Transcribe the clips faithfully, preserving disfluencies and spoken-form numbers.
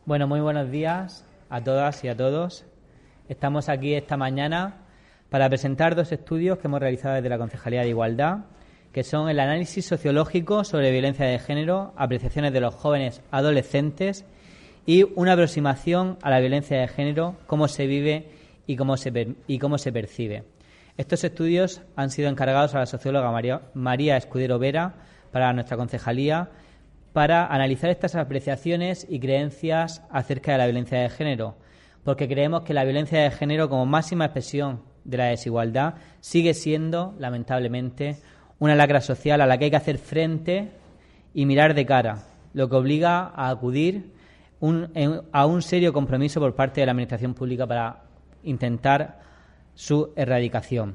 Bueno, muy buenos días a todas y a todos. Estamos aquí esta mañana para presentar dos estudios que hemos realizado desde la Concejalía de Igualdad, que son el análisis sociológico sobre violencia de género, apreciaciones de los jóvenes adolescentes y una aproximación a la violencia de género, cómo se vive y cómo se, per- y cómo se percibe. Estos estudios han sido encargados a la socióloga María, María Escudero Vera para nuestra concejalía, para analizar estas apreciaciones y creencias acerca de la violencia de género, porque creemos que la violencia de género, como máxima expresión de la desigualdad, sigue siendo, lamentablemente, una lacra social a la que hay que hacer frente y mirar de cara, lo que obliga a acudir un, a un serio compromiso por parte de la Administración Pública para intentar su erradicación.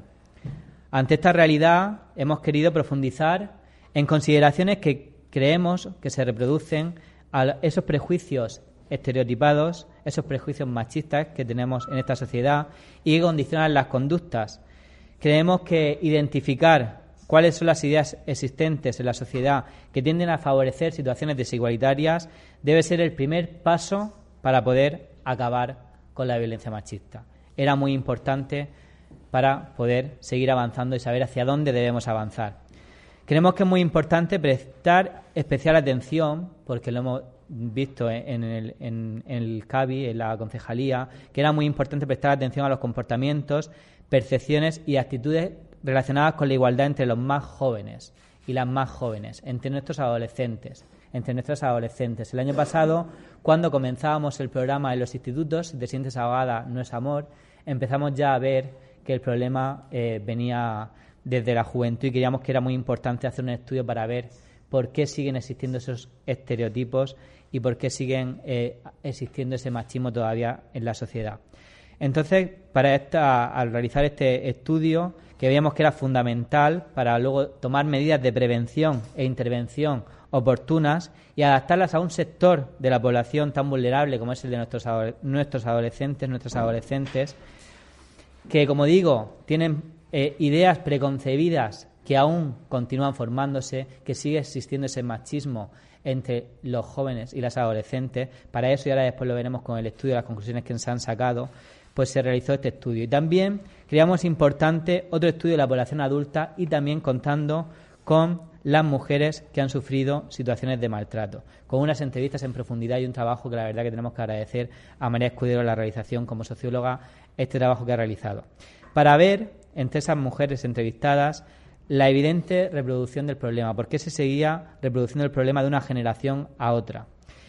Ante esta realidad, hemos querido profundizar en consideraciones que creemos que se reproducen a esos prejuicios estereotipados, esos prejuicios machistas que tenemos en esta sociedad y que condicionan las conductas. Creemos que identificar cuáles son las ideas existentes en la sociedad que tienden a favorecer situaciones desigualitarias debe ser el primer paso para poder acabar con la violencia machista. Era muy importante para poder seguir avanzando y saber hacia dónde debemos avanzar. Creemos que es muy importante prestar especial atención, porque lo hemos visto en el, en, en el C A B I, en la concejalía, que era muy importante prestar atención a los comportamientos, percepciones y actitudes relacionadas con la igualdad entre los más jóvenes y las más jóvenes, entre nuestros adolescentes, entre nuestros adolescentes. El año pasado, cuando comenzábamos el programa en los institutos, Te sientes ahogada, no es amor, empezamos ya a ver que el problema eh, venía desde la juventud y creíamos que era muy importante hacer un estudio para ver por qué siguen existiendo esos estereotipos y por qué siguen eh, existiendo ese machismo todavía en la sociedad. Entonces, para esta, al realizar este estudio, que veíamos que era fundamental para luego tomar medidas de prevención e intervención oportunas y adaptarlas a un sector de la población tan vulnerable como es el de nuestros, nuestros adolescentes, nuestros adolescentes, que, como digo, tienen eh, ideas preconcebidas que aún continúan formándose, que sigue existiendo ese machismo entre los jóvenes y las adolescentes. Para eso, y ahora después lo veremos con el estudio, las conclusiones que se han sacado, pues se realizó este estudio. Y también creíamos importante otro estudio de la población adulta y también contando con las mujeres que han sufrido situaciones de maltrato, con unas entrevistas en profundidad y un trabajo que la verdad que tenemos que agradecer a María Escudero la realización como socióloga, este trabajo que ha realizado, para ver entre esas mujeres entrevistadas la evidente reproducción del problema, por qué se seguía reproduciendo el problema de una generación a otra,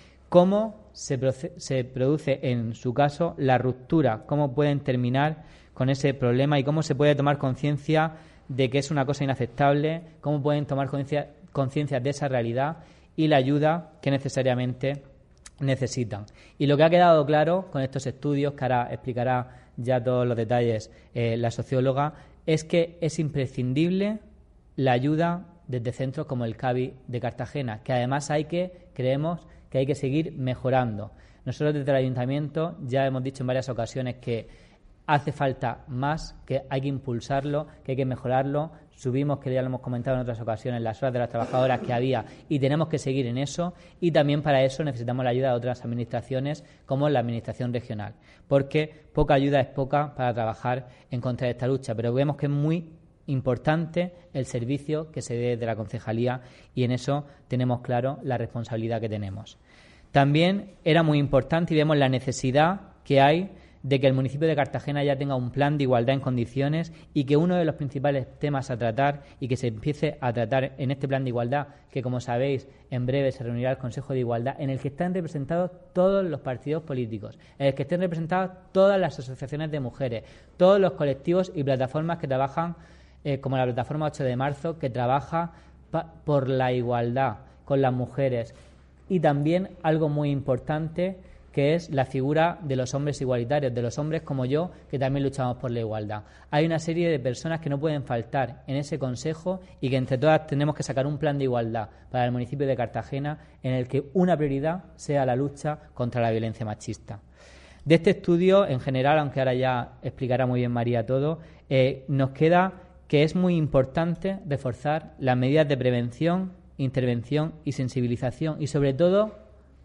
cómo se, proce- se produce en su caso la ruptura, cómo pueden terminar con ese problema y cómo se puede tomar conciencia de que es una cosa inaceptable, cómo pueden tomar conciencia, conciencia de esa realidad y la ayuda que necesariamente necesitan. Y lo que ha quedado claro con estos estudios, que ahora explicará ya todos los detalles eh, la socióloga, es que es imprescindible la ayuda desde centros como el C A B I de Cartagena, que además hay que, creemos que hay que seguir mejorando. Nosotros desde el Ayuntamiento ya hemos dicho en varias ocasiones que hace falta más, que hay que impulsarlo, que hay que mejorarlo. Subimos, que ya lo hemos comentado en otras ocasiones, las horas de las trabajadoras que había y tenemos que seguir en eso. Y también para eso necesitamos la ayuda de otras administraciones como la Administración Regional, porque poca ayuda es poca para trabajar en contra de esta lucha. Pero vemos que es muy importante el servicio que se dé de la concejalía y en eso tenemos claro la responsabilidad que tenemos. También era muy importante y vemos la necesidad que hay de que el municipio de Cartagena ya tenga un plan de igualdad en condiciones y que uno de los principales temas a tratar y que se empiece a tratar en este plan de igualdad, que como sabéis en breve se reunirá el Consejo de Igualdad, en el que están representados todos los partidos políticos, en el que estén representadas todas las asociaciones de mujeres, todos los colectivos y plataformas que trabajan, eh, como la plataforma ocho de marzo, que trabaja pa- por la igualdad con las mujeres. Y también algo muy importante, que es la figura de los hombres igualitarios, de los hombres como yo, que también luchamos por la igualdad. Hay una serie de personas que no pueden faltar en ese consejo y que entre todas tenemos que sacar un plan de igualdad para el municipio de Cartagena en el que una prioridad sea la lucha contra la violencia machista. De este estudio, en general, aunque ahora ya explicará muy bien María todo, eh, nos queda que es muy importante reforzar las medidas de prevención, intervención y sensibilización y, sobre todo,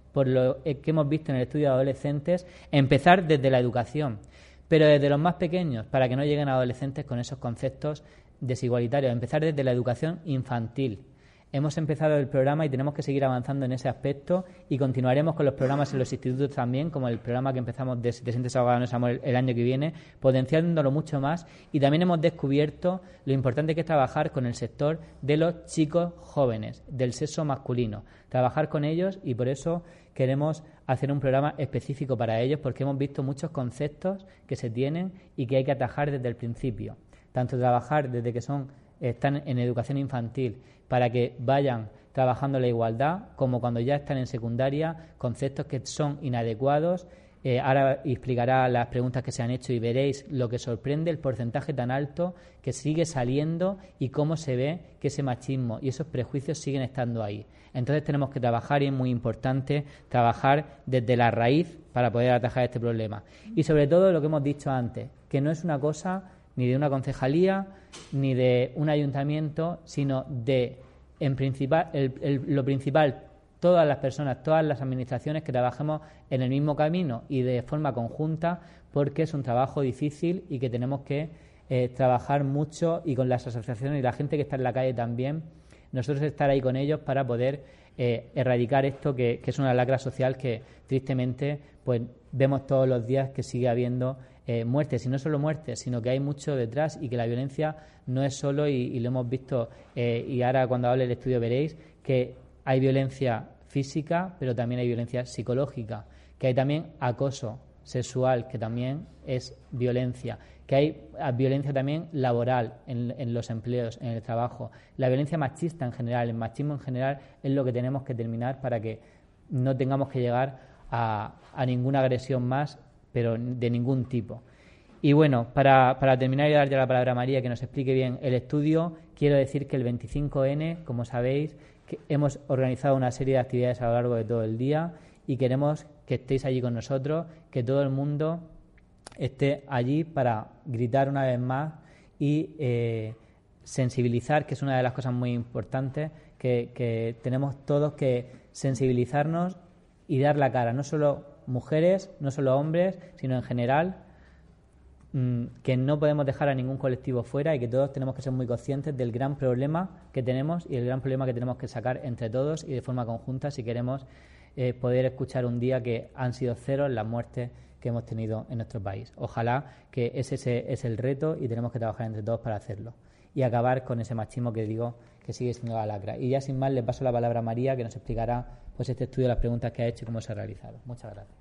por lo que hemos visto en el estudio de adolescentes, empezar desde la educación, pero desde los más pequeños, para que no lleguen a adolescentes con esos conceptos desigualitarios, empezar desde la educación infantil. Hemos empezado el programa y tenemos que seguir avanzando en ese aspecto y continuaremos con los programas en los institutos también, como el programa que empezamos de setecientos abogados el, el año que viene, potenciándolo mucho más. Y también hemos descubierto lo importante que es trabajar con el sector de los chicos jóvenes, del sexo masculino, trabajar con ellos, y por eso queremos hacer un programa específico para ellos, porque hemos visto muchos conceptos que se tienen y que hay que atajar desde el principio, tanto trabajar desde que son están en educación infantil para que vayan trabajando la igualdad, como cuando ya están en secundaria, conceptos que son inadecuados. Eh, ahora explicará las preguntas que se han hecho y veréis lo que sorprende, el porcentaje tan alto que sigue saliendo y cómo se ve que ese machismo y esos prejuicios siguen estando ahí. Entonces tenemos que trabajar, y es muy importante trabajar desde la raíz para poder atajar este problema. Y sobre todo lo que hemos dicho antes, que no es una cosa ni de una concejalía, ni de un ayuntamiento, sino de, en principal, el, el, lo principal, todas las personas, todas las administraciones que trabajemos en el mismo camino y de forma conjunta, porque es un trabajo difícil y que tenemos que eh, trabajar mucho, y con las asociaciones y la gente que está en la calle también, nosotros estar ahí con ellos para poder eh, erradicar esto que, que es una lacra social que tristemente pues vemos todos los días que sigue habiendo Eh, muertes, y no solo muertes, sino que hay mucho detrás, y que la violencia no es solo, y, y lo hemos visto, eh, y ahora cuando hable el estudio veréis que hay violencia física, pero también hay violencia psicológica, que hay también acoso sexual, que también es violencia, que hay violencia también laboral en, en los empleos, en el trabajo, la violencia machista en general, el machismo en general es lo que tenemos que terminar para que no tengamos que llegar a, a ninguna agresión más, pero de ningún tipo. Y bueno, para, para terminar y dar ya la palabra a María, que nos explique bien el estudio, quiero decir que el veinticinco ene, como sabéis, que hemos organizado una serie de actividades a lo largo de todo el día, y queremos que estéis allí con nosotros, que todo el mundo esté allí para gritar una vez más y eh, sensibilizar, que es una de las cosas muy importantes, que, que tenemos todos que sensibilizarnos y dar la cara, no solo mujeres, no solo hombres, sino en general, mmm, que no podemos dejar a ningún colectivo fuera, y que todos tenemos que ser muy conscientes del gran problema que tenemos y el gran problema que tenemos que sacar entre todos y de forma conjunta si queremos eh, poder escuchar un día que han sido cero las muertes que hemos tenido en nuestro país. Ojalá que ese, ese es el reto, y tenemos que trabajar entre todos para hacerlo y acabar con ese machismo que digo que sigue siendo la lacra. Y ya sin más le paso la palabra a María, que nos explicará pues este estudio, las preguntas que ha hecho y cómo se ha realizado. Muchas gracias.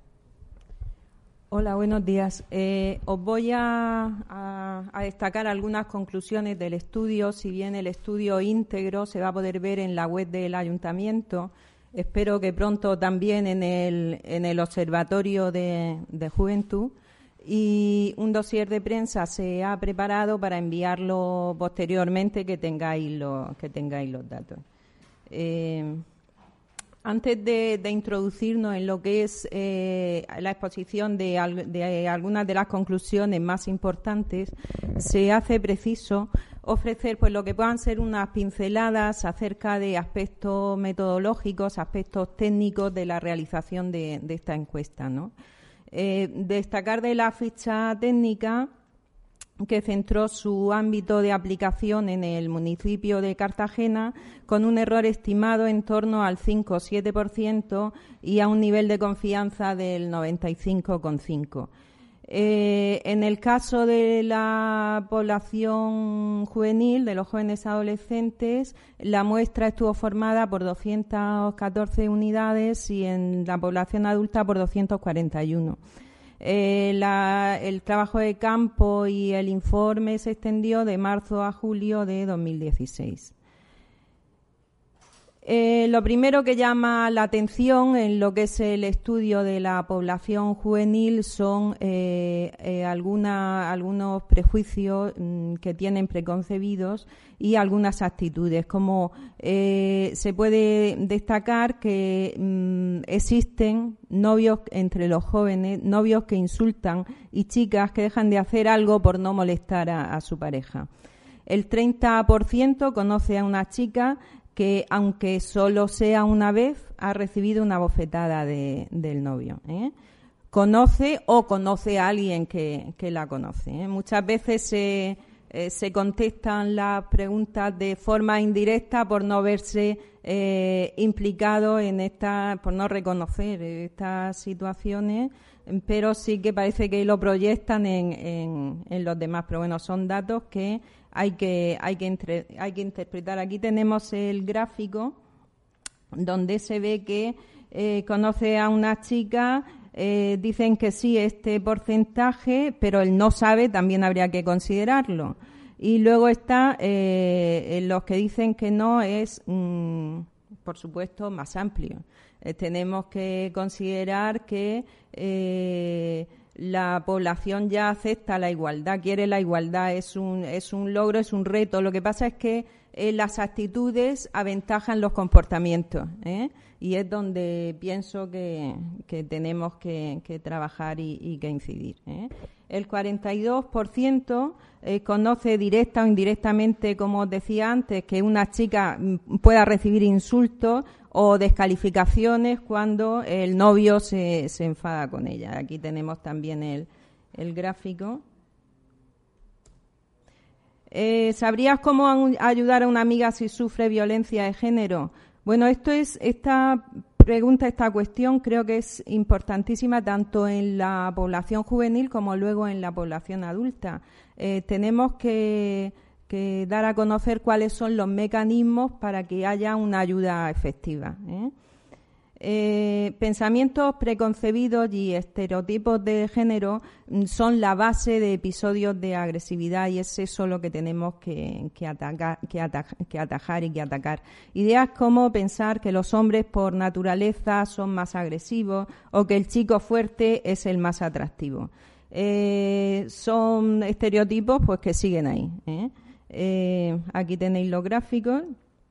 Hola, buenos días. Eh, os voy a, a, a destacar algunas conclusiones del estudio. Si bien el estudio íntegro se va a poder ver en la web del Ayuntamiento, espero que pronto también en el, en el Observatorio de, de Juventud. Y un dossier de prensa se ha preparado para enviarlo posteriormente, que tengáis, lo, que tengáis los datos. Eh, Antes de, de introducirnos en lo que es eh, la exposición de, al, de algunas de las conclusiones más importantes, se hace preciso ofrecer pues lo que puedan ser unas pinceladas acerca de aspectos metodológicos, aspectos técnicos de la realización de, de esta encuesta, ¿no? Eh, destacar de la ficha técnica que centró su ámbito de aplicación en el municipio de Cartagena, con un error estimado en torno al cinco o siete por ciento y a un nivel de confianza del noventa y cinco coma cinco por ciento. Eh, en el caso de la población juvenil, de los jóvenes adolescentes, la muestra estuvo formada por doscientas catorce unidades, y en la población adulta por doscientas cuarenta y uno. Eh, la, el trabajo de campo y el informe se extendió de marzo a julio de dos mil dieciséis. Eh, lo primero que llama la atención en lo que es el estudio de la población juvenil son eh, eh, alguna, algunos prejuicios mmm, que tienen preconcebidos y algunas actitudes, como eh, se puede destacar que mmm, existen novios entre los jóvenes, novios que insultan y chicas que dejan de hacer algo por no molestar a, a su pareja. El treinta por ciento conoce a una chica que aunque solo sea una vez, ha recibido una bofetada de, del novio, ¿eh? Conoce o conoce a alguien que, que la conoce, ¿eh? Muchas veces se, eh, se contestan las preguntas de forma indirecta por no verse eh, implicado en esta, por no reconocer estas situaciones, pero sí que parece que lo proyectan en, en, en los demás. Pero bueno, son datos que hay que hay que entre, hay que interpretar. Aquí tenemos el gráfico donde se ve que eh, conoce a una chica. Eh, dicen que sí este porcentaje, pero el no sabe también habría que considerarlo. Y luego está eh, los que dicen que no es, mmm, por supuesto, más amplio. Eh, tenemos que considerar que eh, la población ya acepta la igualdad, quiere la igualdad, es un, es un logro, es un reto. Lo que pasa es que eh, las actitudes aventajan los comportamientos, ¿eh? Y es donde pienso que, que tenemos que, que trabajar y, y que incidir, ¿eh? El cuarenta y dos por ciento eh, conoce directa o indirectamente, como os decía antes, que una chica pueda recibir insultos o descalificaciones cuando el novio se, se enfada con ella. Aquí tenemos también el, el gráfico. Eh, ¿Sabrías cómo ayudar a una amiga si sufre violencia de género? Bueno, esto es esta pregunta, esta cuestión creo que es importantísima tanto en la población juvenil como luego en la población adulta. Eh, tenemos que, que dar a conocer cuáles son los mecanismos para que haya una ayuda efectiva, ¿eh? Eh, pensamientos preconcebidos y estereotipos de género son la base de episodios de agresividad y es eso lo que tenemos que, que, atacar, que, ataja, que atajar y que atacar. Ideas como pensar que los hombres por naturaleza son más agresivos o que el chico fuerte es el más atractivo. Eh, son estereotipos pues que siguen ahí, ¿eh? Eh, aquí tenéis los gráficos.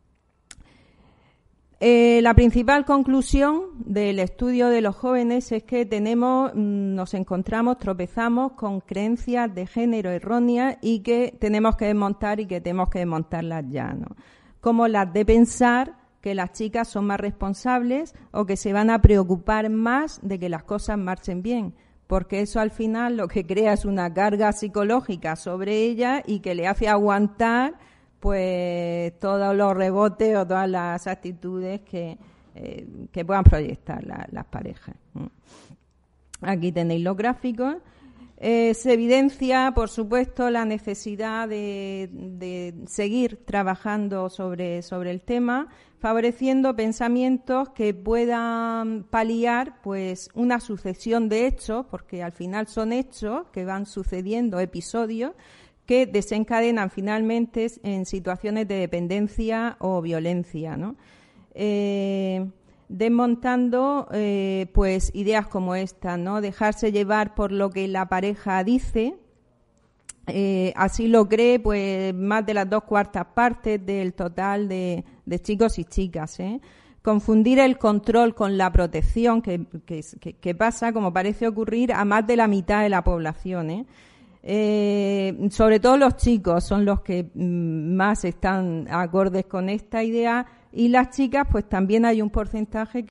Eh, la principal conclusión del estudio de los jóvenes es que tenemos, nos encontramos, tropezamos con creencias de género erróneas y que tenemos que desmontar y que tenemos que desmontarlas ya, ¿no? Como las de pensar que las chicas son más responsables o que se van a preocupar más de que las cosas marchen bien, porque eso al final lo que crea es una carga psicológica sobre ella y que le hace aguantar pues todos los rebotes o todas las actitudes que, eh, que puedan proyectar la, las parejas. Aquí tenéis los gráficos. Eh, se evidencia, por supuesto, la necesidad de, de seguir trabajando sobre, sobre el tema, favoreciendo pensamientos que puedan paliar pues una sucesión de hechos, porque al final son hechos que van sucediendo, episodios, que desencadenan finalmente en situaciones de dependencia o violencia, ¿no? Eh, desmontando eh, pues ideas como esta, ¿no? Dejarse llevar por lo que la pareja dice, eh, así lo cree pues más de las dos cuartas partes del total de, de chicos y chicas, ¿eh? Confundir el control con la protección, que, que, que pasa, como parece ocurrir, a más de la mitad de la población, ¿eh? Eh, sobre todo los chicos son los que mm, más están acordes con esta idea y las chicas pues también hay un porcentaje